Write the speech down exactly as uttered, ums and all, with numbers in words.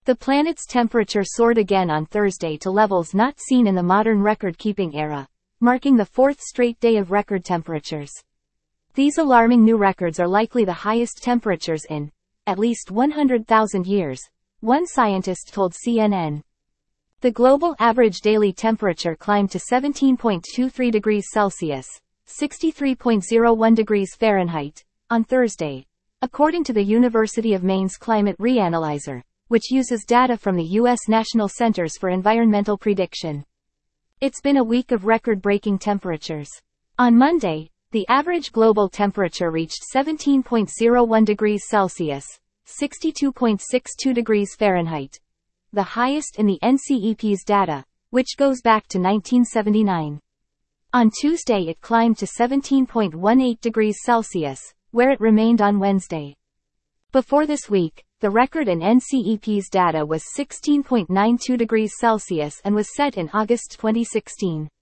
The planet's temperature soared again on Thursday to levels not seen in the modern record-keeping era, marking the fourth straight day of record temperatures. These alarming new records are likely the highest temperatures in at least one hundred thousand years, one scientist told C N N. The global average daily temperature climbed to seventeen point two three degrees Celsius, sixty-three point zero one degrees Fahrenheit, on Thursday, according to the University of Maine's Climate Reanalyzer, which uses data from the U S National Centers for Environmental Prediction. It's been a week of record-breaking temperatures. On Monday, the average global temperature reached seventeen point zero one degrees Celsius, sixty-two point six two degrees Fahrenheit, the highest in the N C E P's data, which goes back to nineteen seventy-nine. On Tuesday it climbed to seventeen point one eight degrees Celsius, where it remained on Wednesday. Before this week, the record in N C E P's data was sixteen point nine two degrees Celsius and was set in August twenty sixteen.